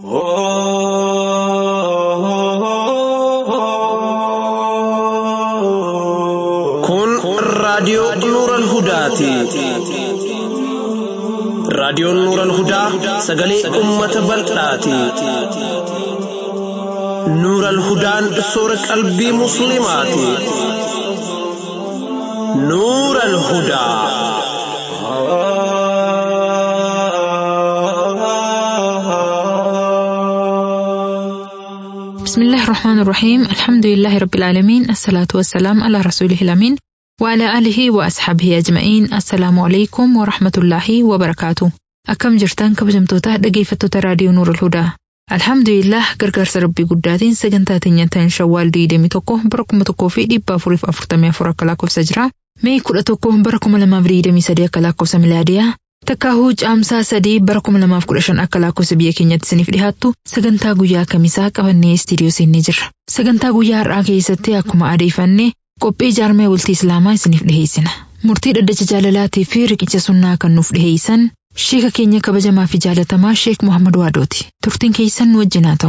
Kun raadiyoo Nuural Hudaati. Raadiyoon Nuural Hudaa sagalee uummata bal'aati. Nuural Hudaan soora qalbii musliimaati. Nuural Hudaa. بسم الله الرحمن الرحيم الحمد لله رب العالمين الصلاة والسلام على رسوله الأمين وعلى آله وأصحابه أجمعين السلام عليكم ورحمة الله وبركاته أكم جرتان كبجمتوتا دقيفتوتا راديو نور الهدى الحمد لله gargaarsa rabbii guddaatiin sagantaatiin nyaatan shawwaal 21 bara 1444 akka lakkoofsa jira mee 11 bara 2023 akka lakkoofsa milaadiyaa Takkaahuu caamsaa 3 bara 2015 akka lakkoofsa biyya keenyatti isiniif dhiyaattu sagantaa guyyaa kamisaa qabannee istiidiyoo seennee jirra. Sagantaa guyyaa har'aa keessatti akkuma adeeffanne qophii jaarmee bultii Islaamaa isiniif dhiyeessina. Murtii dhaddacha jaalalaatii fi riqicha sunnaa kan nuuf dhiyeessan sheeka keenya kabajamaa fi jaalatamaa Sheek Muhammad Waadooti. Turtiin keessan nu wajjin haa ta'u.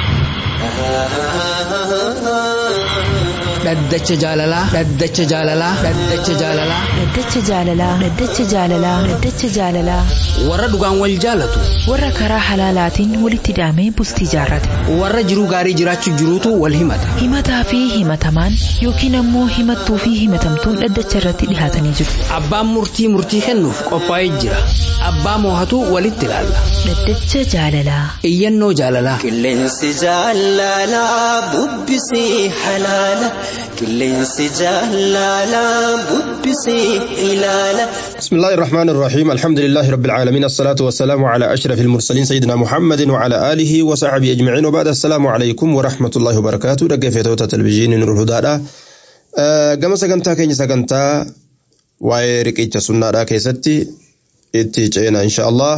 Dhaddacha jaalalaa dhaddacha jaalalaa dhaddacha jaalalaa Dhaddacha jaalalaa Dhaddacha jaalalaa Dhaddacha jaalalaa warra dhugaan wal jaalatu warra karaa halaalaatiin walitti hidhamee bultii jaarrate warra jiruu gaarii jiraachuu jiruutu wal himata himataa fi himatamaan yookiin ammoo himattuu fi himatamtuun dhaddacha irratti dhihaatanii jiru. abbaan murtii kennuuf qophaa'ee jira abbaa moohatu walitti ilaalla Dhaddacha jaalalaa iyyannoo jaalalaa qilleensi jaalalaa bubbisii halaala qilleensi jaalalaa bubbisii ilaala. بسم الله الرحمن الرحيم الحمد لله رب العالمين الصلاة والسلام على أشرف المرسلين سيدنا محمد وعلى آله وصحبه أجمعين وبعد السلام عليكم ورحمة الله وبركاته دقة في توتا تلفزيون نور الهدى قام سقنتا كيني سقنتا ويرك إيجا سنة كيستي إتيجينا إن شاء الله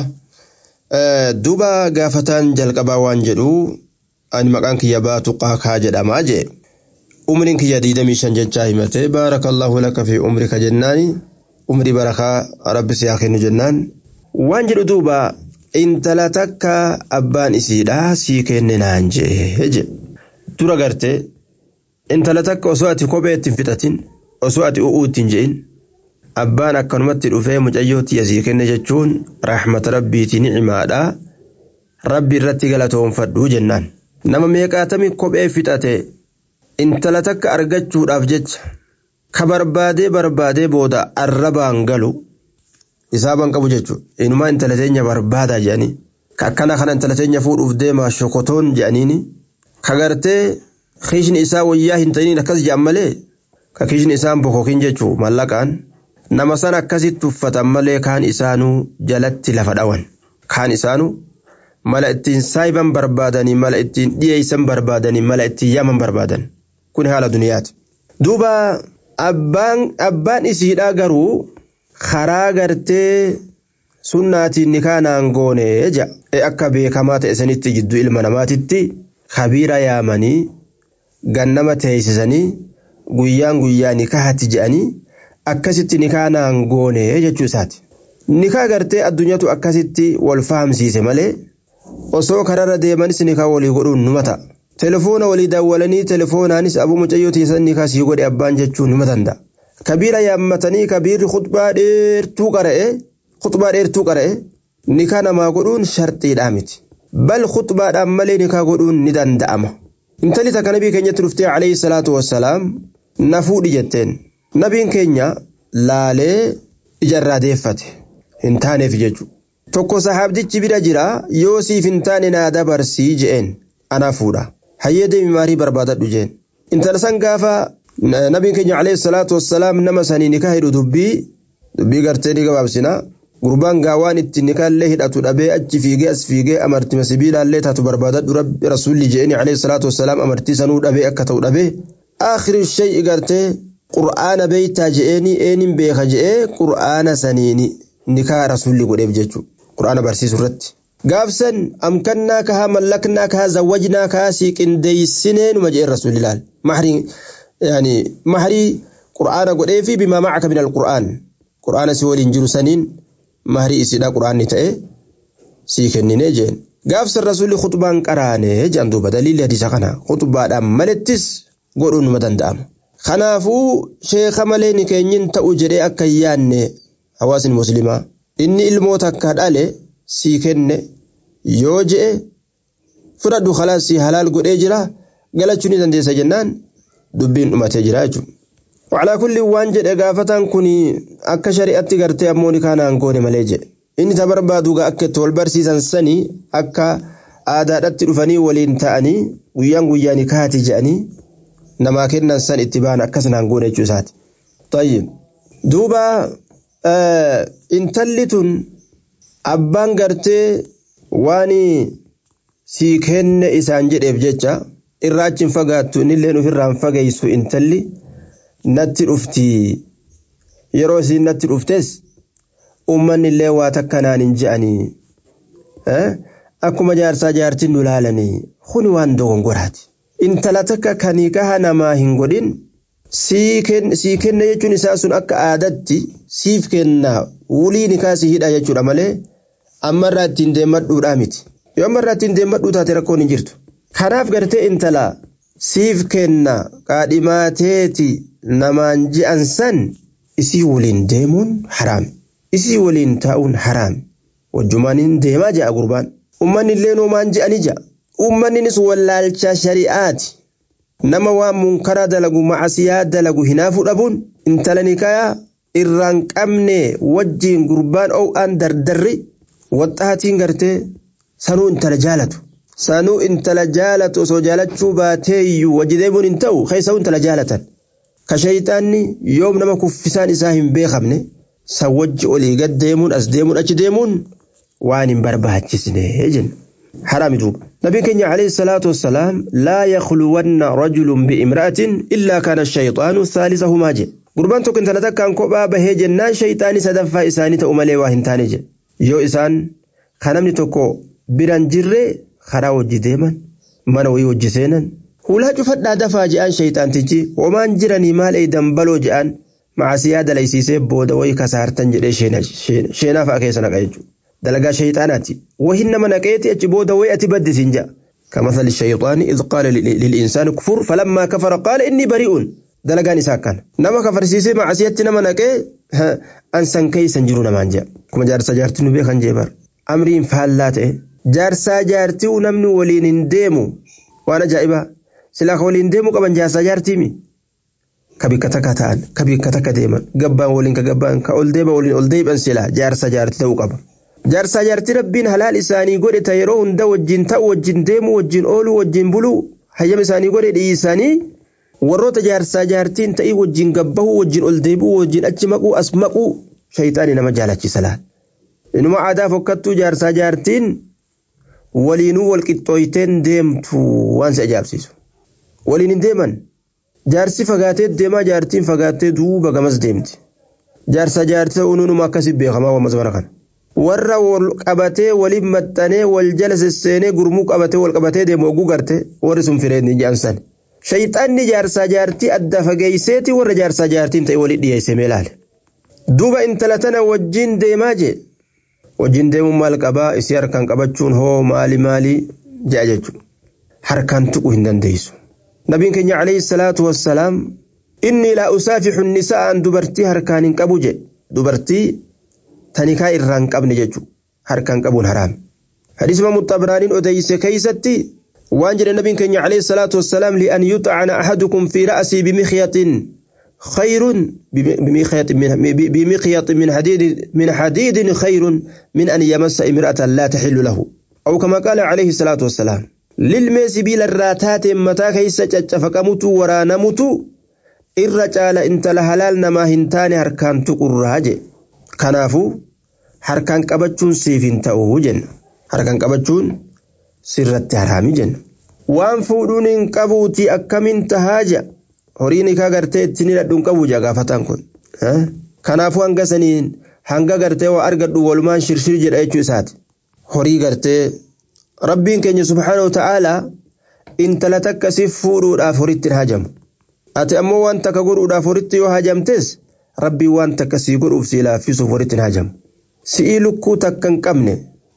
دوبا قافتان جلقبا وانجلو أن مكانك يباتو قاكا جداماجي أمرك يديد ميشان ججاهمته بارك الله لك في أمرك جناني umri barakaa rabbi si haa kennu jennaan waan jedhu duuba intala takka abbaan isiidhaa sii kenne naan jee dura garte intala takka osoo ati kophee ittiin fixatin osoo ati u'uu ittiin je'in abbaan akkanumatti dhufee mucayyootti asii kenne jechuun rahmata rabbiiti ni'imaadha rabbi irratti galatoonfadhu jennaan nama meeqaatami kophee fixate intala takka argachuudhaaf jecha ka barbaadee booda arrabaan galu isaaban qabu jechuudha. Inumaa intala teenya barbaadaa jedhanii ka akkana kana intala teenya fuudhuuf deemaa shokotoon jedhaniini ka gartee kiishni isaa wayyaa hin ta'iniin akkas jedhan malee ka kiishni isaan bokokin jechuudha mallaqaan nama san akkasitti uffatan malee kaan isaanuu jalatti lafa dhawan kaan isaanuu mala ittiin saayiban barbaadanii mala ittiin dhiyeessan barbaadanii mala ittiin yaman barbaadan kun haala duniyaati. Duuba abbaan isiidhaa garuu karaa gartee sunnaatiin nikaanaan goone akka beekamaa ta'e sanitti jidduu ilma namaatitti kabiira yaamanii gannama teessisanii guyyaan nikaahatti jedhanii akkasitti nikaanaan goone jechuu isaati. Nikaa gartee addunyaatu akkasitti wal fahamsiise malee osoo kararra deemanis nikaa walii godhuun numa ta'a. Telefoona walii daawwalanii telefoonaanis abuu mucayyoo teessan nikaa sii godhe abbaan jechuun nima danda'a. Kabiira yaammatanii kabiirri khutbaa dheertuu qara'e nikaa namaa godhuun sharxiidhaa miti. Bal khutbaadhaan malee nikaa godhuun ni danda'ama. Intalli takka nabii keenyatti dhuftee alayhi salaatu wassalaam na fuudhi jetteen. Nabiin keenya laalee ijarraa deeffate hin taaneef jechuudha. Tokko sahaabdichi bira jira yoo siif hin taane naa dabarsii je'een anaa fuudha. Hayyee deemi maarii barbaadadhu jeen. Intala san gaafa nabiin keenya alayhi salaatu wassalaam nama sanii nikaa hidhu dubbii gartee ni gabaabsina. Gurbaan gaawaan itti nikaallee hidhatu dhabee achi fiigee as fiigee amartii sibiilaallee taatu barbaadadhu rabbi rasuulli jeeni alayhi salaatu wassalaam amartii sanuu dhabee akka ta'u dhabee aakhiri shay'i gartee qur'aana beeytaa je'eeni eenin beeka je'ee qur'aana saniini nikaa rasuulli godheef jechuudha. Qur'aana barsiisuu irratti. Gaafsan amkannaa kahaa mallaknaa kahaa zawwajnaa kahaa siiqindeeysinee numa je'e rasuulli laal. Mahrii qur'aana godhee fi bimaa macaka min al-qur'aan. Qur'aana si waliin jiru saniin mahrii isiidhaa qur'aanni ta'e sii kennine jeen gaafsan rasuulli khutbaan qaraane jedhan duuba daliilli hadiisa kana khutbaadhaan malettis godhuun numa danda'ama kanaafuu sheeka malee ni keenyin ta'u jedhee akka yaanne hawaasni muslimaa inni ilmoota akka dhale sii kenne yoo je'e fudhadhu khalaas sii halaal godhee jira galachuu ni dandeessa jennaan dubbiin dhumatee jira jechuudha. Wacalaa kulli waan jedhe gaafatan kun akka shari'atti gartee ammoo ni kaanaan goone malee jedhe inni ta barbaadu akka itti wal barsiisan sanii akka aadaadhatti dhufanii waliin ta'anii guyyaan ni kaati jedhanii namaa kennan san itti baan akkasanaan goone jechuu isaati. Tayyib duuba intalli tun abbaan gartee waan sii kenne isaan jedheef jecha irraa achi hin fagaattu innillee ofirraan fageessu intalli natti dhufti yeroo isiin natti dhuftes ummanni illee waa takkanaan hin je'anii akkuma jaarsaa jaartiin nu laalanii kuni waan dogongoraati intala takka kanii kaha namaa hin godhin sii kenna jechuun isaa sun akka aadatti siif kenna wulii ni kaasii hidha jechuudha malee ammarraa ittiin deemadhuudhaa miti yoo ammarraa ittiin deemadhuu taate rakkoon hin jirtu kanaaf gartee intala siif kenna qaadhimaateeti namaan je'an san isii waliin deemuun haraam isii waliin taa'uun haraam wajjumaaniin deemaa je'a gurbaan ummanni illee noomaan je'anii ja'a ummanninis wallaalcha shari'aati nama waan munkara dalagu macasiyaa dalagu hinaafuu dhabuun intala nikaa irraan qabne wajjiin gurbaan oo'aan dardarri waxxaatiin gartee sanuu intala jaalatu sanuu intala jaalatu osoo jaalachuu baateeyyuu wajji deemuun hin ta'u keessa intala jaalatan ka shayxaanni yoom nama kuffisaan isaa hin beekamne san wajji olii gad deemuun as deemuun achi deemuun waan hin barbaachisne jenna حرام دوب نبي كنيا عليه الصلاة والسلام لا يخلون رجل بامرأة إلا كان الشيطان ثالثهما جي قربان تو كنت لدك كان كوبا به جنان شيطاني سدفا إساني تأمالي واهن تاني جي يو إسان خانمني توكو بران جري خراو جي ديما منوي وجي سينا ولا جفت دفا جيان شيطان تجي ومان جراني مال اي دنبلو جيان مع سيادة ليسيسي بودا وي كسارتن جري شينا فاكيسنا قيجو دلقا شيطاناتي وهن من أكيتي أجبوده ويأتبدس إنجا كمثل الشيطان إذ قال للإنسان كفر فلما كفر قال إني بريء دلقا نساكان نما كفر سيسي مع سيادتنا من أكي أنسان كي سنجرون مانجا كما جارسا جارتي نبي خنجيبر أمرين فهلات جارسا جارتي ونمن ولين ديمو وانا جائبا سلاخ ولين ديمو كمان جارسا جارتي مي كبي كتكتان كبي كتك ديما قبان ولين كقبان كأول ديما ولين أول ديما سلا جارسا جارتي توقب جارسا جارتي ربين حلال إساني قولي تيرون دا وجين تا وجين ديمو وجين أولو وجين بلو حيام إساني قولي دي إساني وروت جارسا جارتين تأي وجين قبه وجين أول ديبو وجين أجمقو أسمقو شيطاني نما جالتي سلال إنما عادا فكتو جارسا جارتين ولينو والكتويتين ديمتو وانس أجاب سيسو ولين ديمن جارسي فقاتي ديما جارتين فقاتي دوبا قمس ديمتي جارسا جارتي ونونو ما كسب بيخما ومزبرقان warra wal qabatee waliin maxxanee wal jala sesseenee gurmuu qabatee wal qabatee deemu oguu garte warri sun fireenni jaansan shayxaanni jaarsaa jaartii adda fageeyseeti warra jaarsaa jaartiin ta'e waliin dhiyeessee meelaale duuba intala tana wajjin deemaa jee wajjin deemuun maal qabaa isii harkaan qabachuun hoo maali jea jechuudha harkaan tuquu hin dandeessu nabiin keenya alayhi salaatu wassalaam inni laa usaafihu nisa'an dubartii harkaan hin qabu jee dubartii تنكا إران قبن ججو هركان قبون حرام حديث ما مطبرانين أديس كيستي وانجل النبي كان عليه الصلاة والسلام لأن يطعن أحدكم في رأسي بمخيط خير بمخيط من حديد خير من أن يمس امرأة لا تحل له أو كما قال عليه الصلاة والسلام للميس بيل الراتات متى كيست فكمت ورانمت الرجال انت لهلال نما هنتان هركان تقراجي kanaafu harkaan qabachuun siif hin ta'u jenna harkaan qabachuun sirratti haraami jenna waan fuudhuun hin qabuuti akkamiin tahaaja horiin ikaa gartee ittiin hidhadhuun qabu gaafatan kun kanaafu hanga saniin hanga gartee waa argadhu walumaan shirshir jedha jechuu isaati horii gartee rabbiin keenya subhaanahu wa ta'aalaa intala takka siif fuudhuudhaaf horitti hin hajamu ati ammoo waan takka godhuudhaaf horitti yoo hajamtes rabbii waan takka sii godhuuf sii laaffisuuf walitti hin hajamu si'ii lukkuu takka hin qabne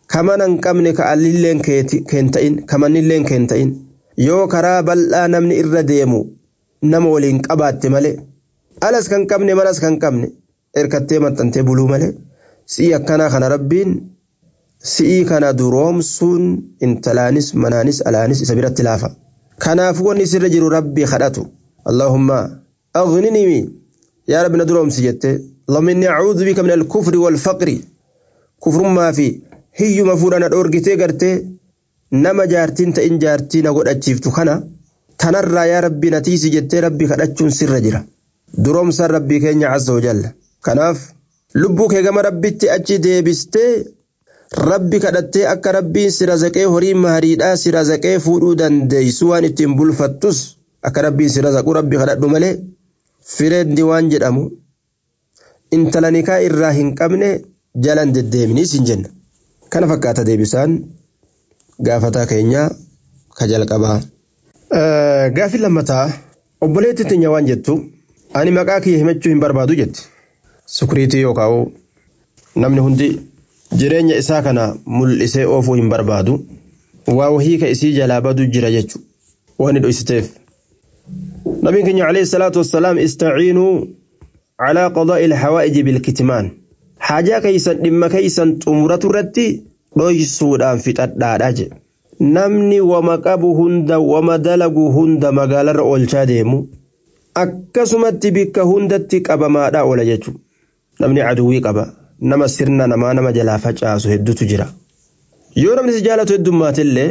kamanan qabne ka allilleen keenta'in kamanilleen keenta'in yoo karaa bal'aa namni irra deemu nama waliin qabaatte malee alas kan qabne manas kan qabne erkattee maxxantee buluu malee si'i akkanaa kana rabbiin si'ii kana duroomsuun intalaanis manaanis alaanis isa biratti laafa kanaafuu wanni sirra jiru rabbii kadhatu allahumma aghnini yaa rabbi na duroomsi jette allahumma inni a'uudhu bika min al-kufri wal-faqri kufrummaa fi hiyyuma fuudhana dhoorgitee gartee nama jaartiin ta'in jaartii na godhachiiftu kana tanarraa yaa rabbi natiisi jettee rabbi kadhachuun sirra jira duroomsaan rabbii keenya azza wa jalla kanaaf lubbuu kee gama rabbitti achi deebistee rabbi kadhattee akka rabbiin si razaqee horii mahariidhaa si razaqee fuudhuu dandeessu waan ittiin bulfattus akka rabbiin si razaqu rabbi kadhadhu malee fireeddi waan jedhamu intala nikaa irraa hin qabne jalan deddeeminiis hin jenna kana fakkaata deebisaan gaafataa keenya ka jalqabaa. Gaafi lammataa obboleettii teenya waan jettu ani maqaa kiyya himachuu hin barbaadu jetti sukuriitii yookaan namni hundi jireenya isaa kana mul'isee oofuu hin barbaadu waa wahii ka isii jalaa badu jira jechuudha waan dhoysiteef nabiin keenya alayhi salaatu wassalaam istaciinuu calaa qadaa'i ilhawaaiji bilkitmaan haajaa keeysan dhimma keeysan xumuratu irratti dhoysuudhaan fixadhaadha jedhe namni wama qabu hunda wama dalagu hunda magaalarra oolchaa deemu akkasumatti bikka hundatti qabamaadha oola jechuudha namni aduwwii qaba nama sirna namaa nama jalaa facaasu hedduutu jira yoo namni si jaalatu heddummaatellee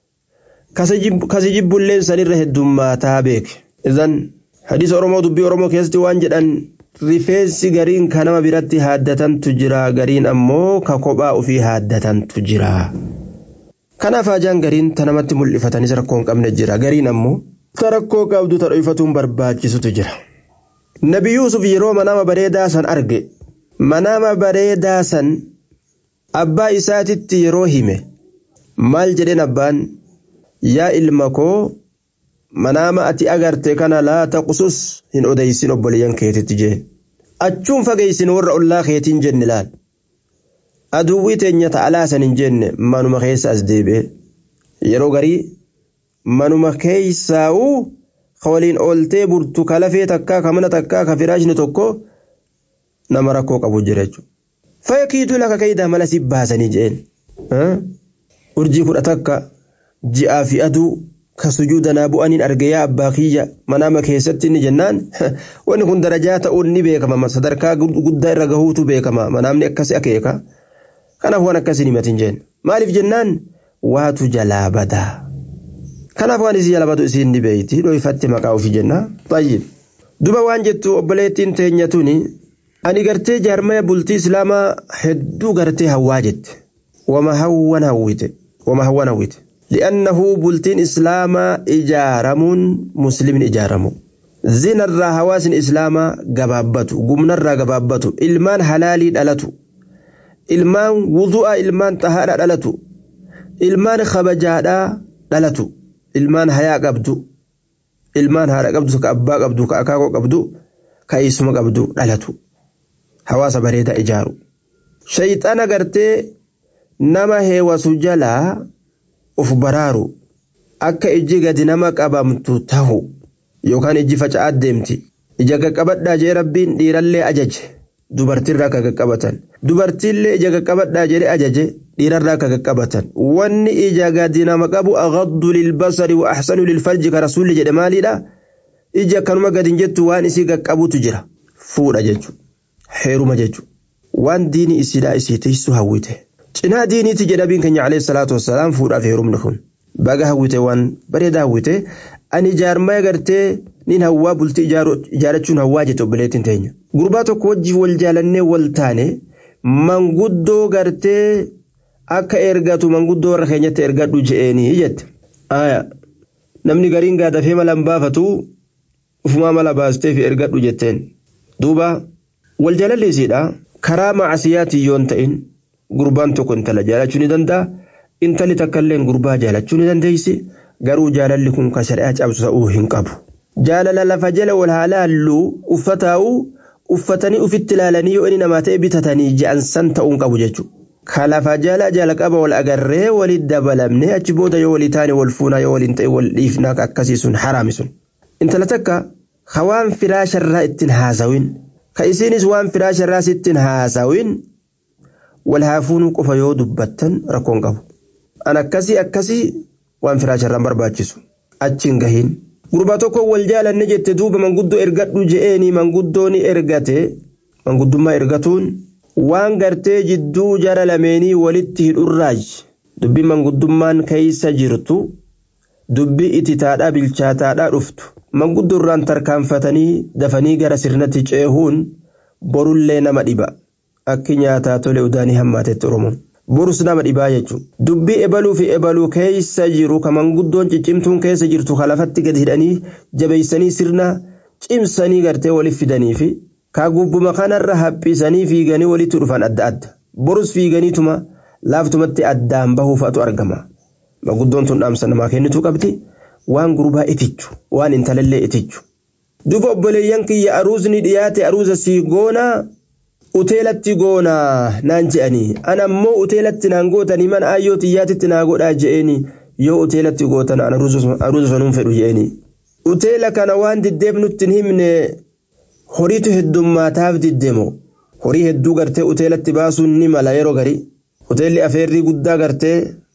kasi jibbulleen sanirra heddummaataa beeke izan hadiisa oromoo dubbii oromoo keessatti waan jedhan rifeensi gariin ka nama biratti haaddatantu jira gariin ammoo ka kophaa ofii haaddatantu jira kanaaf hajaan gariin ta namatti mul'ifatanis rakkoo hin qabne jira gariin ammoo ta rakkoo qabdu ta dhoyfatuun barbaachisutu jira nabi yuusuf yeroo manama bareedaa san arge manama bareedaa san abbaa isaatitti yeroo hime maal jedheen abbaan yaa ilma koo manama ati agarte kana laa taqsus hin odeysin obboleeyyan keetitti jee achuun fageeysin warra ollaa keetiin jenne laal aduwwii teenya ta'alaa san hin jenne manuma keessa as deebi'e yeroo garii manuma keessaa'uu waliin ooltee burtu kalafee takkaa ka mana takkaa ka firaashni tokko nama rakkoo qabu jira jechuudha. Fayyakiituu laka kaydaa mala si baasanii jeen urjii kudha takka ji'aa fi aduu ka sujuudanaa bu'aniin arge yaa abbaa kiyya manama keessatti inni jennaan wanni kun darajaa ta'uun ni beekama sadarkaa guddaa irra gahuutu beekama manamni akkasi akeeka kanaaf waan akkasiin himatin jeen maaliif jennaan waatu jalaa badaa kanaaf waan isii jalaa badu isiin ni beeyti dhoyfatti maqaa ofii jenna tayyib duba waan jettu obboleettiin teenya tuni ani gartee jaarmaya bultii islaamaa hedduu gartee hawwaa jette wama hawwan hawwite li'annahu bultiin islaamaa ijaaramuun muslimin ijaaramu zinarraa hawaasin islaamaa gabaabbatu gumnarraa gabaabbatu ilmaan halaalii dhalatu ilmaan wudu'a ilmaan tahaadha dhalatu ilmaan kabajaadhaa dhalatu ilmaan hayaa qabdu ilmaan haadha qabdu ka abbaa qabdu ka akaakoo qabdu ka eessuma qabdu dhalatu hawaasa bareedaa ijaaru shayxana gartee nama heewasu jalaa of baraaru akka ijji gadi nama qabamtu tahu yookaan ijji faca'aa deemti ija qaqqabadhaa jee rabbiin dhiirallee ajaje dubartiirraa akka qaqqabatan dubartiillee ija qaqqabadhaa jedhe ajaje dhiirarraa akka qaqqabatan wanni ija gadi nama qabu aghaddu lilbasari wa ahsanu lilfarji ka rasuulli jedhe maaliidha ija akkanuma gadi hin jettu waan isii qaqqabutu jira fuudha jechuudha heeruma jechuudha waan diini isiidhaa isii tiisu hawwite cinaa diiniiti jedha nabiin keenya alayhi salaatu wassalaam fuudhaaf heerumni kun baga hawwite waan bareedaa hawwite ani jaarmaya gartee nin hawwaa bultii ijaarachuun hawwaa jette obboleettiin teenya gurbaa tokko wajjii wal jaalannee wal taane manguddoo gartee akka ergatu manguddoo warra keenyatti ergadhu je'eenii jette namni gariin gaadafee mala hin baafatu ufumaa mala baastee fi ergadhu jetteen duuba wal jaalalleesiidha karaa macasiyaatii yoon ta'in gurbaan tokko intala jaalachuu ni danda'a intali takkaillee gurbaa jaalachuu ni dandeessi garuu jaalalli kun ka shari'aa cabsu ta'uu hin qabu jaalala lafa jala wal haalaallu uffatanii ufitti ilaalanii yoo inni namaa ta'e bitatanii je'an san ta'uu hin qabu jechuudha kalafa jala qaba wal agarree walit dabalamne achi booda yoo walii taane wal fuunaa yoo waliin ta'e wal dhiifnaa akkasii sun haraami sun. Intala takka ka waan firaasharraa ittiin haasawin ka isiinis waan firaasharraa sittiin haasawin wal haafuunuu qofa yoo dubbattan rakkoon qabu. An akkasii waan firaasharraan barbaachisu achiin gahiin. Gurbaa tokko wal jaalanne jette duuba manguddoo ergadhu je'eeni manguddooni ergate manguddummaa ergatuun waan gartee jidduu jara lameenii walitti hidhurraaj dubbii manguddummaan keeysa jirtu dubbii ititaadhaa bilchaataadhaa dhuftu manguddoorraan tarkaanfatanii dafanii gara sirnatti ceehuun borullee nama dhiba akki nyaataa tole udaanii hammaatetti Oromoon. Borus nama dhibaa jechuun dubbii ebaluu fi ebaluu keessa jiru ka manguddoon ciccimtuun keessa jirtu kalafatti gadi hidhanii jabeessanii sirna cimsanii gartee waliif fidanii fi ka gubbuma kanarra haphisanii fiiganii walitti dhufan adda adda borus fiiganiituma laaftumatti addaan bahuufatu argama. Manguddoon tun dhaamsa namaa kennituu qabdi waan gurbaa itichu waan intalallee itichu duuba obboleeyyan kiyya aruusni dhiyaate aruusa sii goonaa. Uteelatti goonaa naan je'anii ana ammoo uteelatti naan gootanii mana ayyoo xiyyaatitti naa godhaa je'anii yoo uteelatti gootan ana aruusa sanuun fedhu je'anii uteela kana waan diddeef nutti hin himne horiitu heddummaataaf diddeemo horii hedduu gartee uteelatti baasuun ni mala yeroo garii uteelli afeerrii guddaa gartee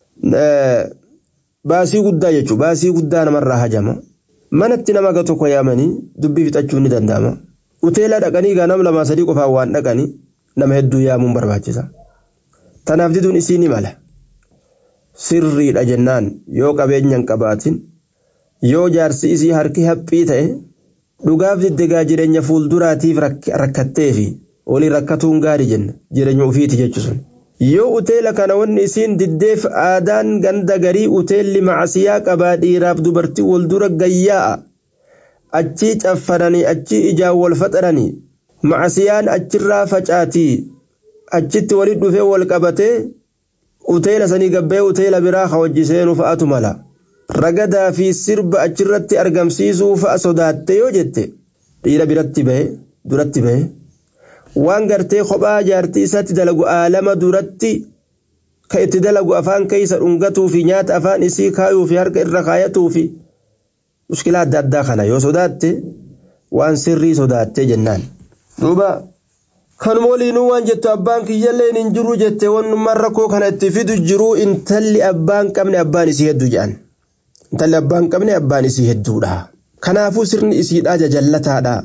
baasii guddaa jechuun baasii guddaa namarraa hajama manatti nama ga tokko yaamanii dubbii fixachuun ni danda'ama. Uteela dhaqanii ganam lama sadii qofaan waan dhaqanii nama hedduu yaamuun barbaachisa. Tanaaf diduun isii ni mala. Sirriidha jennaan yoo qabeenyan qabaatin yoo jaarsi isii harki haphii ta'e dhugaaf diddegaa jireenya fuulduraatiif rakkattee fi olii rakkatuun gaarii jenna jireenya ofiiti jechuun. Yoo uteela kana wanni isiin diddeef aadaan ganda garii uteelli macasiyaa qabaa dhiiraaf dubartii wal dura gayyaa'a. Achi caffananii achi ijaan wal faxaranii macasiyaan achirraa facaatii achitti walitti dhufee wal qabatee uteela sanii gabbee uteela biraa hawajjiseenuu fa'atu mala ragadaa fi sirba achirratti argamsiisuu fa'a sodaatte yoo jette dhiira biratti bahe duratti bahe waan gartee kophaa jaartii isaatti dalagu aalama duratti ka itti dalagu afaan keeysa dhungatuu fi nyaata afaan isii kaayuu fi harka irra kaayatuu fi mushkilaa adda addaa kana yoo sodaatte waan sirrii sodaatte jennaan. Duuba kanuma waliinuu waan jettu abbaan kiyyallee hin jiru jette wannummaan rakkoo kana itti fidu jiru intalli abbaan qabne abbaan isii hedduu jedhan. Intalli abbaan qabne abbaan isii hedduudha. Kanaafuu sirni isiidhaa jajallataadha.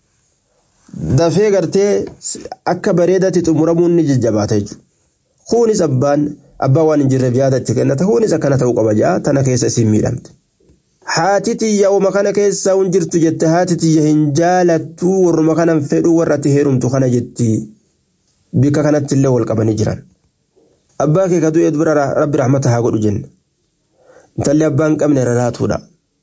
Dafee gartee akka bareedatti xumuramuun ni jajjabaata jechuudha. Kunis abbaan waan hin jirreef yaada itti kennata. Kunis akkana ta'uu qaba ja'a tana keessa isiin miidhamte. Haati tiyya uma kana keessa hin jirtu jette haati tiyya hin jaalattu warruma kanan fedhu warra ati heerumtu kana jetti bika kanatti illee wal qabanii jiran. Abbaa kee kaduu eedbira rabbi rahmata haa godhu jenna. Intalli abbaan qabne raraatuudha.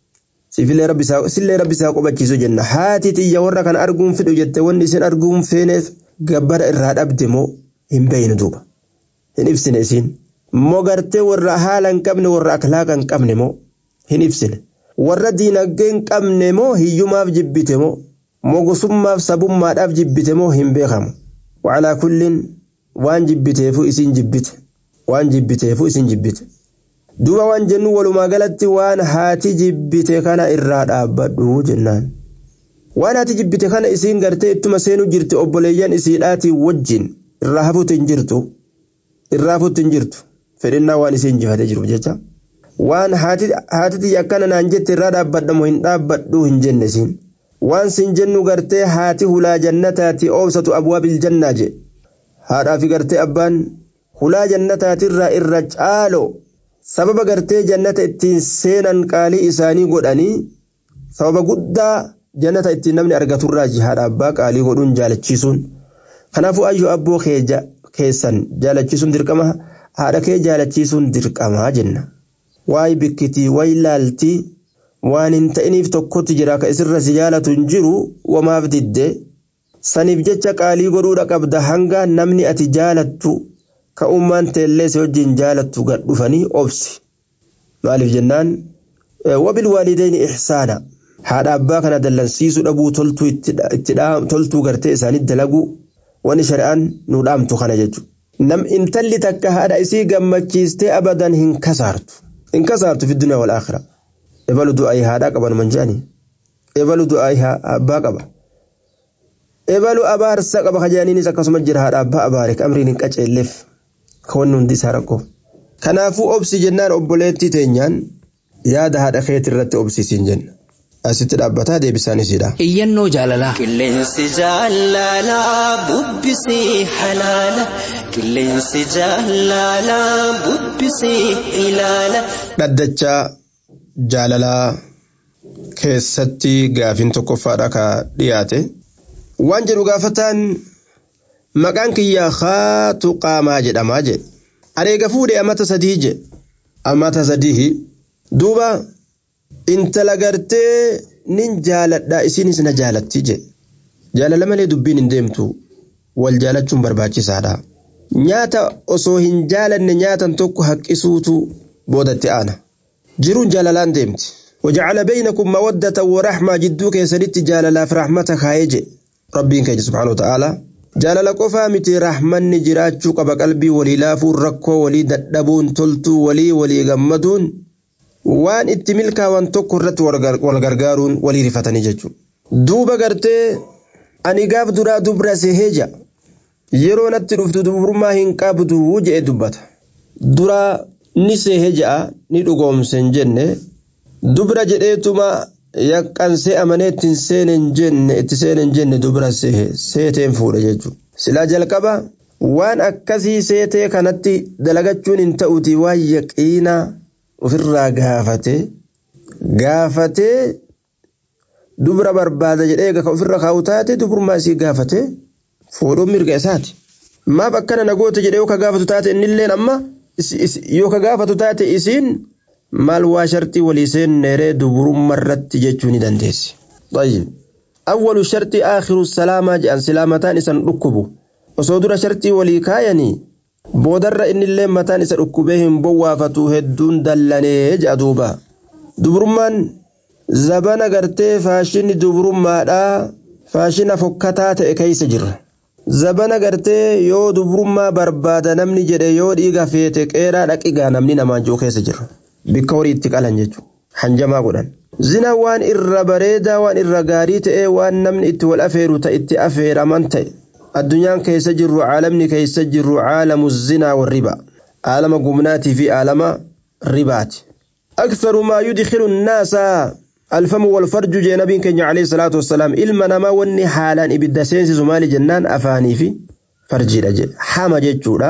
Sillee rabbi isaa qobachiisu jenna. Haati tiyya warra kana arguun fedhu jette wanni isin arguun feeneef gabbara irraa dhabde moo hin beeynu duuba. Hin ibsine isiin. Moo gartee warra haala hin qabne warra akhlaaqa hin qabne moo hin ibsine. Warra diinagdee hin qabne moo hiyyumaaf jibbite moo gosummaaf sabummaadhaaf jibbite moo hin beekamu. Wacalaa kullin waan jibbiteefu isin jibbite. Waan jibbiteefu isin jibbite. Duuba waan jennu walumaa galatti waan haati jibbite kana irraa dhaabbadhu jennaan. Waan haati jibbite kana isin gartee ittuma seenuu jirti obboleeyyan isiidhaatii wajjin irraa hafuutti hin jirtu. Irraa hafuutti hin jirtu. Fedhinnaa waan isin jifatee jiruuf jecha. Waan haati akkana naan jette irraa dhaabbadhamu hin dhaabbadhu hin jenne siin. Waan sin jennu gartee haati hulaa jannataati oobsatu abwaabil jannaa je. Haadhaa fi gartee abbaan hulaa jannataatirraa irra caalo sababa gartee jannata ittiin seenan qaalii isaanii godhanii sababa guddaa jannata ittiin namni argaturraa haadha abbaa qaalii godhuun jaalachiisuun. Kanaafuu ayyuu abboo keessan jaalachiisuun dirqama haadha kee jaalachiisuun dirqamaa jenna. Waay bikkitii waay laaltii waan hin ta'iniif tokkotti jira ka isirra si jaalatu hin jiru wamaaf didde saniif jecha qaalii godhuudha qabda hanga namni ati jaalattu ka ummaan teellee si wajjin jaalattu gad dhufanii obsi. Maaliif jennaan wabil waalidayni ihsaana haadha abbaa kana dallansiisuu dhabuu toltuu gartee isaanii dalagu wani shari'aan nu dhaamtu kana jechuudha. nam intalli takka haadha isii gammachiistee abadan hin kasaartu fi dunya wal aakhira ebalu du'aa haadha qaban manjaani ebalu du'aa abbaa qaba ebalu abaarsa qaba kajaaniinis akkasuma jira haadha abbaa abaarik amriin hin qaceelleef kawanni hundi isaa rakkoo kanaafuu obsi jennaan obboleettii teenyaan yaada haadha keetii irratti obsisiin jenna asitti dhaabbataa deebisaan isiidha. Iyyannoo jaalalaa. Qilleensi jaalalaa bubbisii halaala. Qilleensi jaalalaa bubbisii ilaala. Dhaddachaa jaalalaa keessatti gaafin tokkoffaadha ka dhiyaate. Waan jedhu gaafataan maqaan kiyyaa haatu qaamaa jedhamaa jedhe. Areega fuudhee amata sadii duuba. Intala gartee nin jaaladha isinis na jaalatti je jaalala malee dubbiin hin deemtu wal jaalachuun barbaachisaadha nyaata osoo hin jaalanne nyaatan tokko haqqisuutu boodatti aana jiruun jaalalaan deemti waja'ala baynakum mawaddatan wa rahmaa jidduu keessanitti jaalalaaf rahmata kaayee je rabbiin keenya subhaanahu wa ta'ala jaalala qofaa miti rahmanni jiraachuu qaba qalbii walii laafuun rakkoo walii dadhabuun toltuu walii gammaduun waan itti milkaa'an tokko irratti wal gargaaruun walii rifatanii jechuudha. Duuba gartee ani gaaf duraa dubra seheeja yeroo natti dhuftu dubrummaa hin qabdu jedhe dubbata. Duraa ni seheeja ni dhugoomsen jenne dubra jedheetuma yaqqansee amanee itti seenen jenne dubra seeteen fuudha jechuudha. Silaa jalqaba waan akkasii seetee kanatti dalagachuun hin ta'uti waan yaqiinaa. Ofirraa gaafatee dubra barbaada jedhee eega ofirra kaa'u taate dubrummaa isii gaafatee fuudhuun mirga isaati. Maaf akkana nagoota jedhee yoo ka gaafatu taate innilleen amma yoo ka gaafatu taate isiin maal waa shartii walii seenneeree dubrummaa irratti jechuu ni dandeessi. Awwalu shartii aakhiru salaamaa jedhan silaamataan isan dhukkubu osoo dura shartii walii kaayanii. Boodarra innillee mataan isa dhukkubee hin bowwaafatu hedduun dallanee jedha duuba. Dubrummaan zabana gartee faashinni dubrummaadhaa faashina fokkataa ta'e keessa jirra. Zabana gartee yoo dubrummaa barbaada namni jedhe yoo dhiiga feete qeeraa dhaqigaa namni namaan jiru keessa jirra. Bikka horii itti qalan jechuudha. Hanjamaa godhan. Zina waan irra bareedaa waan irra gaarii ta'e waan namni itti wal afeeru ta'e itti afeeraman ta'e. Addunyaan keessa jirru caalamni keessa jirru caalamu zinaa warriba caalama gumnaatii fi caalama ribaati. Aktharu maa yudkhilu nnaasa alfamu walfarju jee nabiin keenya alayhi salaatu wassalaam ilma namaa wanni haalaan ibidda seensisu maali jennaan afaanii fi farjiidha jedhe hama jechuudha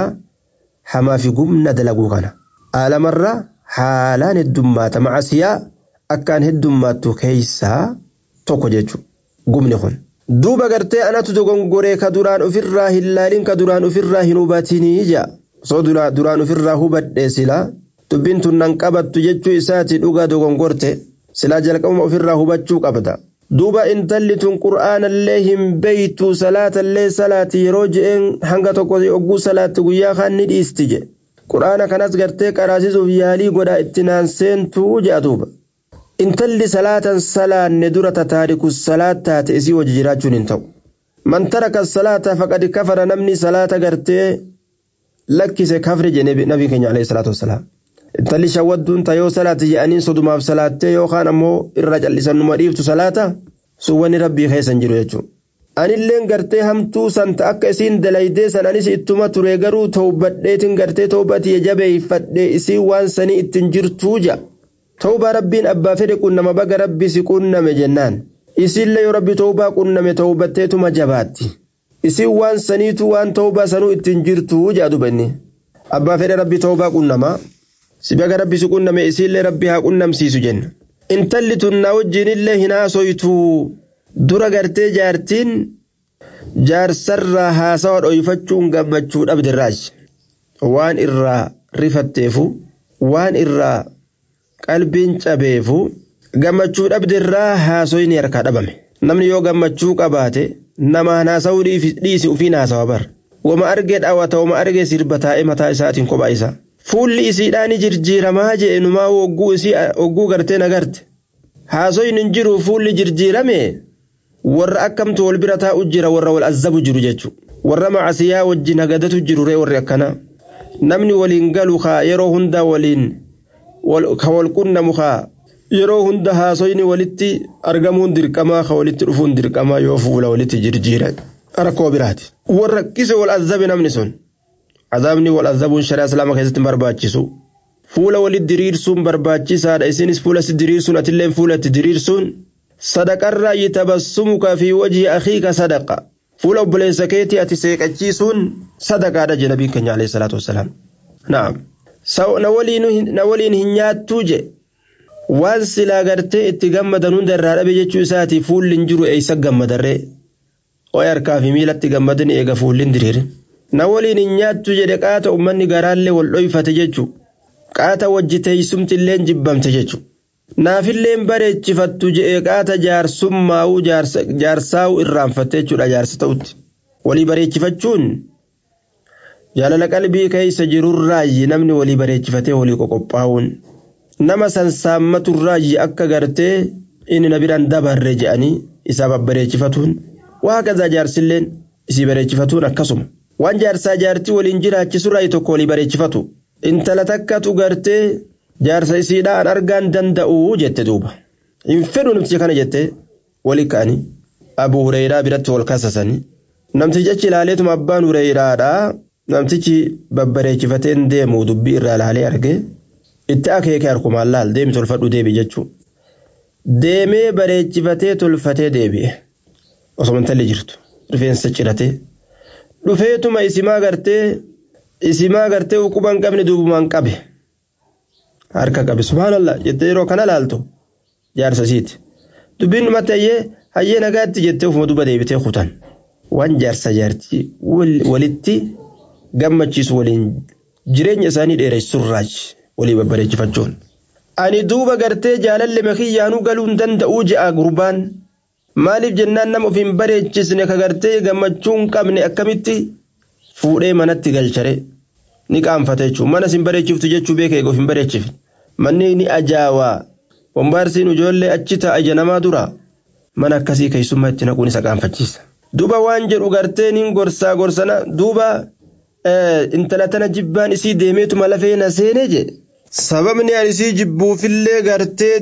hamaa fi gumna dalaguu kana caalamarra haalaan heddummaata macasiyaa akkaan heddummaattu keessaa tokko jechuudha gumni kun. Duuba gartee anatu dogongoree ka duraan ofirraa hin laalin ka duraan ofirraa hin hubatinii ija osoo duraan ofirraa hubadhee silaa dubbiin tun nan qabattu jechuu isaati dhugaa dogongorte silaa jalqabuma ofirraa hubachuu qabda. Duuba intalli tun qur'aanallee hin beeytu salaatallee salaati yeroo je'een hanga tokko ogguu salaatti guyyaa kaan ni dhiisti je qur'aana kanas gartee qaraasisuuf yaalii godhaa itti naanseentuu je'a duuba. Intalli salaatan salaanne dura tataariku salaat taate isii wajji jiraachuun hin ta'u. Man taraka salaata faqad kafara namni salaata gartee lakkise kafre jedhe nabii keenya alayhi salaatu wassalaam. Intalli shawwadduun tayoo salaati jedhanii sodumaaf salaattee yookaan ammoo irra callisannuma dhiiftu salaata sun wanni rabbii keessan jiru jechuudha. Anilleen gartee hamtuu santa akka isiin dalaydee san anis ittuma ture garuu tawbadheetiin gartee tawbatii jabeeffadhee isii waan sanii ittiin jirtuu ja'a. Tawbaa rabbiin abbaa fedhe qunnama baga rabbi si qunname jennaan isiillee yoo rabbi tawbaa qunname tawbatteetuma jabaatti isiin waan saniitu waan tawbaa sanuu ittiin jirtu jedhu banni abbaa fedhe rabbi tawbaa qunnama si baga rabbi si qunname isiillee rabbi haa qunnamsiisu jenna intalli tun na wajjinillee hin haasoytu dura gartee jaartiin jaarsarraa haasawa dhoyfachuun gammachuu dhabdirraash waan irraa rifatteefu waan irraa qalbiin cabeefu gammachuu dhabdirraa haasoyni harkaa dhabame namni yoo gammachuu qabaate nama haasawuu dhiisi ufiin haasawa bar wama argee dhaawata wama argee sirba taa'ee mataa isaatiin kophaa isaa fuulli isiidhaani jirjiiramaa jee numaa ogguu gartee nagarte haasoyni hin jiru fuulli jirjiirame warra akkamtu wal bira taa'u jira warra wal azzabu jiru jechuudha warra macasiyaa wajjin hagadatu jirure warri akkana namni waliin galu kaa yeroo hunda waliin ka wal qunnamu kaa yeroo hunda haasoyni walitti argamuun dirqamaa ka walitti dhufuun dirqamaa yoo fuula walitti jirjiire rakkoo biraati warra kise wal azabe namni sun azabni wal azabuun shari'a islaama keessatti barbaachisu fuula walitti diriirsuun barbaachisaadha isinis fuula si diriirsuun atilleen fuula itti diriirsuun sadaqarraa yitabassumuka fi wajhi akhiika sadaqa fuula obboleessa keetii ati seeqachiisuun sadaqaadha jedha nabiin keenya alayhi salaatu wassalaam naam na waliin hin nyaattuu je waan silaa gartee itti gammadan hunda irraa dhabe jechuu isaati fuulli hin jiru eeysa gammadarree oo harkaa fi miilatti gammadan eega fuulli hin diriirin na waliin hin nyaattu jedhe qaata ummanni garaallee wal dhoyfate jechuu qaata wajji teessumtilleen jibbamte jechuu naafilleen bareechifattu jedhe qaata jaarsummaa'uu jaarsaa'uu irraanfatte jechuudha jaarsa ta'utti walii bareechifachuun jaalala qalbii keessa jirurraayi namni walii bareechifatee walii qoqophaa'uun nama sansaammatuurraayi akka gartee inni na biraan dabarre jedhanii isaa babbareechifatuun waaqazaa jaarsilleen isii bareechifatuun akkasuma waan jaarsaa jaartii waliin jiraachisurraayi tokko walii bareechifatu intala takkatu gartee jaarsa isiidhaan argaan danda'uu jette duuba hin fedhu namticha kana jette walii ka'anii Abu Hurayraa biratti wal kaasasanii namtichi ilaaleetuma abbaan Hurayraadhaa namtichi babbareechifateen deemu dubbii irraa ilaalee arge itti akeekee harkumaan laal deemi tolfadhu deebi jechuu deemee bareechifatee tolfatee deebi'e osoo intalli jirtu rifeensa ciratee dhufeetuma isimaa gartee uquban qabne duubumaan qabe harka qabe subhaanallah jettee yeroo kana laaltu jaarsa isiiti dubbiin dhumatti hayyee nagaatti jettee ufuma duba deebitee kutan waan jaarsa jaartii walitti gammachiisu waliin jireenya isaanii dheeressurraaji walii babbareechifachuun ani duuba gartee jaalalle makiyyaanuu galuun danda'uu je'a gurbaan maaliif jennaan nama ofiin bareechisne ka gartee gammachuun qabne akkamitti fuudhee manatti galchare ni qaanfate jechuun mana sin bareechiftu jechuu beekee ofiin bareechifne manni ni ajaawaa wambaarsiin ijoollee achi ta'a namaa dura mana akkasii keessummaa itti naquun isa qaanfachiisa duuba waan jedhu gartee nin gorsana duuba intala tana jibbaan isii deemeetuma lafee na seenee jedhe sababni ani isii jibbuufillee gartee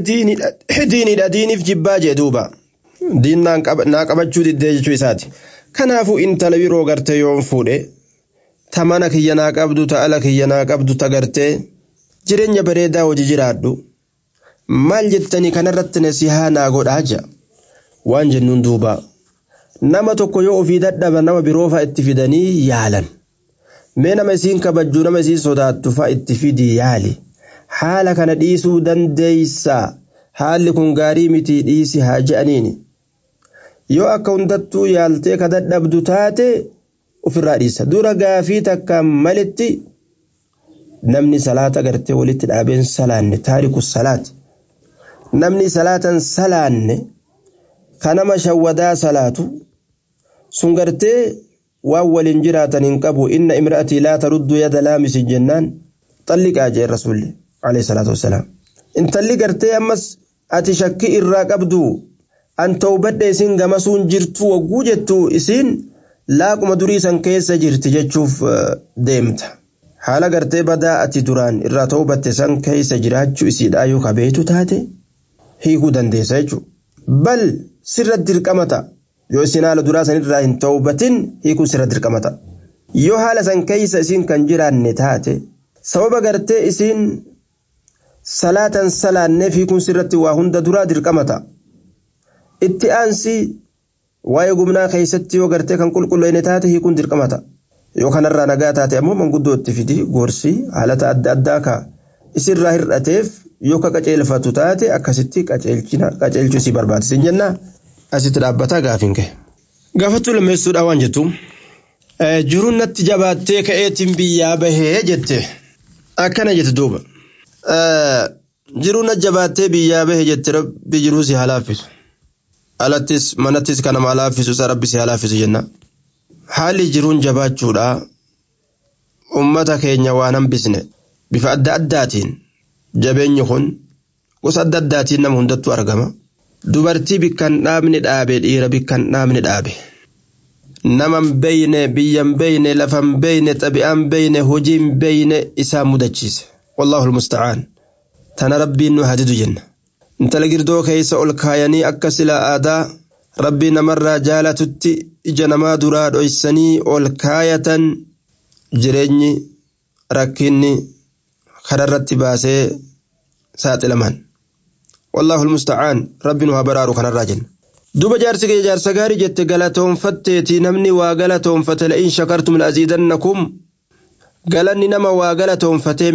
diiniif jibbaa jedhe duuba diin naa qabachuu diddee jechuu isaati kanaafuu intala biroo gartee yoon fuudhe ta mana kiyya naa qabdu ta ala kiyya naa qabdu ta gartee jireenya bareedaa hojii jiraadhu maal jettanii kanarratti nasihaa naa godhaa jea waan jennuun duuba nama tokko yoo ofii dadhaba nama biroo fa'a itti fidanii yaalan mee nama isiin kabajjuu nama isiin sodaattu fa'a itti fidii yaali haala kana dhiisuu dandeeysaa haalli kun gaarii miti dhiisi haa je'aniini yoo akka hundattuu yaaltee ka dadhabdu taate ofirraa dhiisa dura gaafii takka malitti namni salaata gartee walitti dhaabeen salaanne taariku salaati namni salaatan salaanne kanama shawwadaa salaatu sun gartee waan waliin jiraatan hin qabu inna imra'atii laa taruddu yada laamisi jennaan xalliqaa jee rasuulli alayhi salaatu wassalaam intalli gartee ammas ati shakki irraa qabdu an tawbadhe isin gamasuun jirtu wagguu jettu isin laaquma durii san keessa jirti jechuuf deemta haala gartee badaa ati duraan irraa tawbatte san keessa jiraachuu isiidhaa yoo kabeetu taate hiikuu dandeessa jechuudha bal sirra dirqamata yoo isin haala duraa san irraa hin tawbatin hiikuu sirra dirqamata yoo haala san keessa isin kan jiraanne taate sababa gartee isin salaatan salaanneef hiikuun sirratti waa hunda duraa dirqamata itti aansi waa'ee gumnaa keessatti yoo gartee kan qulqulleeyne taate hiikuun dirqamata yoo kanarraa nagaa taate ammoo manguddoo itti fidi gorsi haalata adda addaa ka isirraa hir'ateef yoo ka qaceelfatu taate akkasitti qaceelchuu isii barbaachisin jenna asitti dhaabbataa gaafiin kee gaafattuu lammeessuudha waan jettu jiruun natti jabaattee ka'eetiin biyyaa bahee jette akkana jette duuba jiruun natti jabaattee biyyaa bahee jette rabbi jiruu si halaaffisu alattis manattis kana halaaffisu isa rabbi si halaaffisu jenna haalli jiruun jabaachuudha ummata keenya waan hambisne bifa adda addaatiin jabeenyi kun gosa adda addaatiin nama hundattuu argama dubartii bikkan dhaabni dhaabe dhiira bikkan dhaabni dhaabe naman beeyne biyyan beeyne lafan beeyne xabi'aan beeyne hojiin beeyne isaa mudachiise wallahu almusta'aan tana rabbiin nu hadidu jenna intala girdoo keessa ol kaayanii akka sila aadaa rabbii namarraa jaalatutti ija namaa duraa dhoysanii ol kaayatan jireenyi rakkinni kararratti baasee saaxilaman wallahu almusta'aan rabbi nu habaraaru kanarraa jenna duba jaarsi kee jaarsa gaarii jette galatoonfatteeti namni waa galatoonfate la'in shakartum la'aziidannakum galanni nama waa galatoonfatee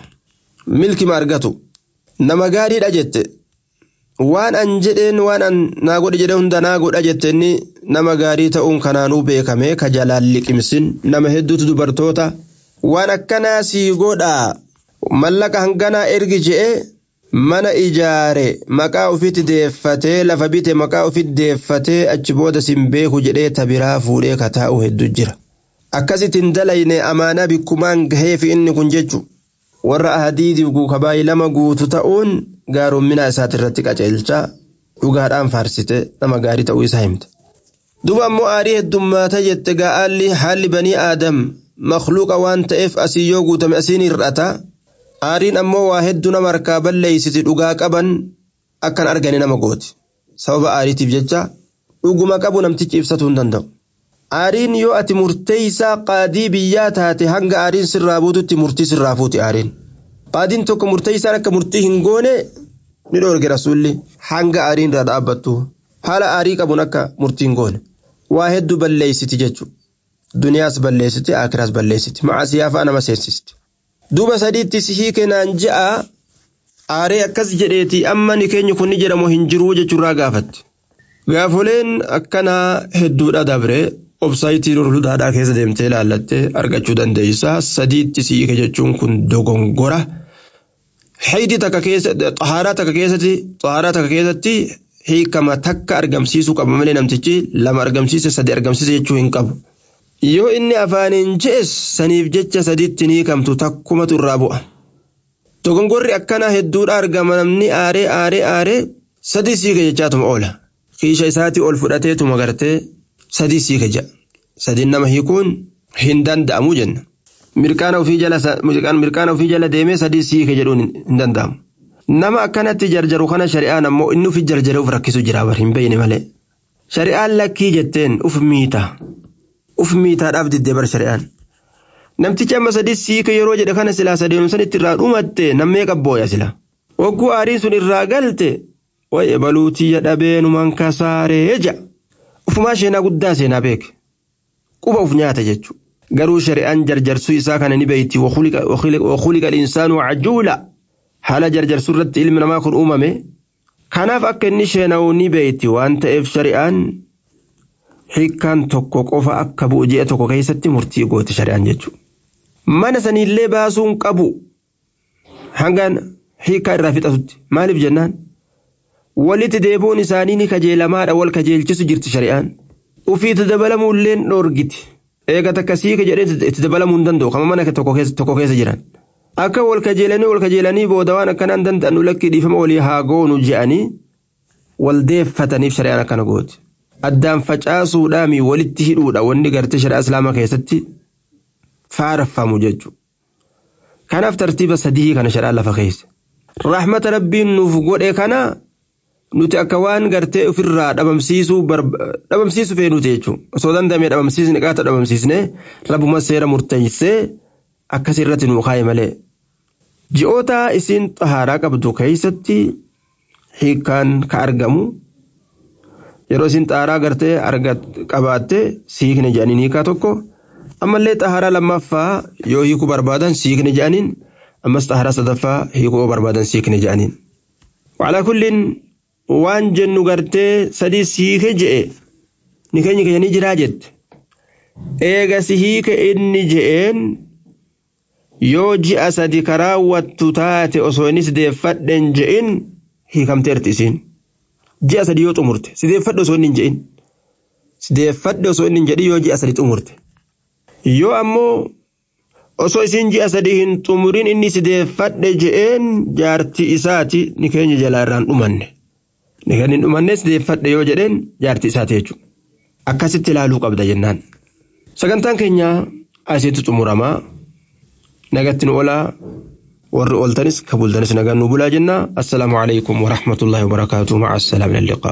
milkima argatu nama gaariidha jette waan an jedheen waan an naa godhe jedhe hunda naa godha jette inni nama gaarii ta'uun kanaanuu beekame ka jalaan liqimsin nama hedduutu dubartoota waan akkanaa sii godhaa mallaqa hanganaa ergi je'e mana ijaare maqaa ofitti deeffatee lafa bite maqaa ofitti deeffatee achi booda sin beeku jedhee tabiraa fuudhee kataa'u hedduu jira akkasittiin dalayne amaanaa bikkumaan gahee fi inni kun jechu warra ahadiitiif guukabaayii lama guutu ta'uun gaarummaa isaati irratti qaceelchaa dhugaadhaan faarsite nama gaarii ta'uu isaa himte duba ammoo aarii heddummaata jette gaa'aalli haalli banii aadam makhluuqa waan ta'eef asii yoo guutame asiin hir'ata aariin ammoo waa hedduu nama harkaa balleeysiti dhugaa qaban akkan argani nama gooti sababa aariitiif jecha dhuguma qabu namtichi ibsatuu hin danda'u aariin yoo ati murteeysaa qaadii biyyaa taate hanga aariin sirraa buututti murtii sirraa fuuti aariin qaadiin tokko murteeysaan akka murtii hin goone ni dhoorge rasuulli hanga aariin irraa dhaabbattu haala aarii qabuun akka murtii hin goone waa hedduu balleeysiti jechuudha duniyaas balleessiti akiraas balleessiti macaasiyaa fa'a nama seensisti duuba sadiitti sihii kennaan ja'a aaree akkas jedheeti amma ni keenya kun ni jedhamu hin jiruu jechuurraa gaafatti gaafoleen akkanaa hedduudha dabre obsaayitii nurhudaadhaa keessa deemtee laallattee argachuu dandeeysa sadiitti sihii jechuun kun dogongora haydii takka keessatti xahaaraa takka keessatti hiikama takka argamsiisuu qaba malee namtichi lama argamsiise sadi argamsiise jechuu hin qabu yoo inni afaaniin jees saniif jecha sadiitti ni kamtu takkumatu irraa bu'a dogongorri akkanaa hedduudha argama namni aaree sadii siika jechaatuma oola kiisha isaatii ol fudhateetuma gartee sadii siika jedha sadiin nama hiikuun hin danda'amu jenna mirqaana ofii jala deemee sadii siika jedhuun hin danda'amu nama akkanatti jarjaru kana shari'aan ammoo inni ufi jarjaree uf rakkisu jira bar hin beeyne malee shari'aan lakkii jetteen uf miitaadhaaf diddee bar shari'aan namtichi amma sadii siika yeroo jedhe kana silaa sadeemsan itti irraa dhumatte nammee qabbooya sila wagguu aariin sun irraa galte waye baluutiyya dhabeenuman kasaaree ja ufumaa sheenaa guddaa seenaa beeke quba uf nyaata jechu garuu shari'aan jarjarsuu isaa kana ni beeyti wakhuliqa al-insaanu cajuula haala jarjarsuu irratti ilmi namaa kun uumame kanaaf akka inni sheena'uu ni beeyti waan ta'eef shari'aan hiikkaan tokko qofa akka bu'u ji'a tokko keessatti murtii goote shari'aan jechuudha. Mana saniillee baasuun qabu hangaan hiikkaa irraa fixatutti maaliif jennaan walitti deebi'uun isaanii ni kajeelamaadha wal kajeelchisu jirti shari'aan ufiitti dabalamuulleen dhoorgiti eega takka siika jedhee itti dabalamuu hin danda'u kama mana tokko keessa jiran akka wal kajeelanii booda waan akkanaan danda'an lakkii dhiifama walii haa goonu je'anii wal deeffataniif shari'aan akkana gooti. Addaan facaasuudhaami walitti hidhuudha wanni gartee shari'a islaamaa keessatti faarfamu jechuudha. Kanaaf tartiiba sadii kana shari'aan lafa keessa. Rahmata rabbiin nuuf godhe kana nuti akka waan gartee ofirraa dhabamsiisu feenuti jechuudha. Osoo danda'amee dhabamsiisne qaata dhabamsiisne rabbuma seera murteessee akkasii irratti nuu kaa'e malee. Ji'oota isiin xahaaraa qabdu keessatti hiikkaan ka argamu. Yeroo isin xaaraa gartee qabaatte siikne jedhaniin hiikaa tokko ammallee xaaraa lammaffaa yoo hiikuu barbaadan siikne jedhaniin ammas xaaraa sadaffaa hiikuu barbaadan siikne jedhaniin. Walaa kulliin waan jennu gartee sadii siike je'e ni keenya keenya jiraa jette eega si hiike inni je'een yoo ji'a sadi karaawwattu taate osoo innis deeffadhen je'in hiikamteerti isiin. Ji'a sadii yoo xumurte sideeffadhe osoo inni hin je'in sideeffadhe osoo inni hin jedhin yoo ji'a sadii xumurte yoo ammoo osoo isiin ji'a sadii hin xumurin inni sideeffadhe je'een jaartii isaati ni keenya jalaa irraan dhumanne ni kan hin dhumanne sideeffadhe yoo jedheen jaartii isaati jechuudha akkasitti ilaaluu qabda jennaan. Sagantaan keenya asitti xumuramaa nagatti nu oolaa warri ooltanis ka bultanis nagaan nu bulaa jenna. Assalaamu alaykum wa rahmatullahi wa barakaatuhu ma'a assalaam ila liqaa.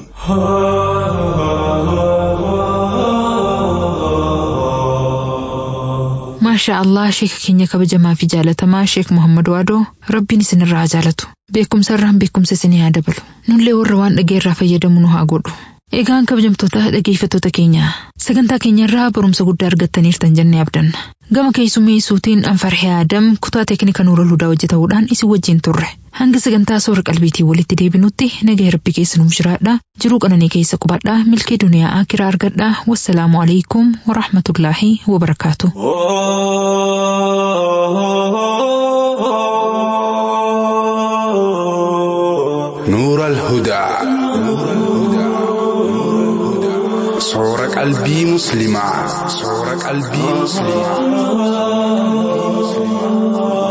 Maasha Allah sheeka keenya kabajamaa fi jaalatamaa Sheek Muhammad Waadoo rabbiin isinirraa jaalatu beekumsa irraan beekumsa isinii haa dabalu nullee warra waan dhageerraa fayyadamu nu haa godhu. Egaan kabajamtoota dhageeffattoota keenya sagantaa keenyarraa barumsa guddaa argattaniirtan jennee abdanna. Gama keessummeessuutiin Anfarhee Adam kutaa teeknika Nuurul Hudaa hojjetamuudhaan isin wajjin turre. Hanga sagantaa soora qalbiitiin walitti deebinutti nagaa rabbi keessa nuuf jiraadhaa. Jiruu qananii keessa qubadhaa. Milkii duniyaa aakiraa argadhaa. Wassalaamu alaykum wa rahmatullaahi wa barakaatuh. Nuurul Hudaa صورة قلبي مسلمة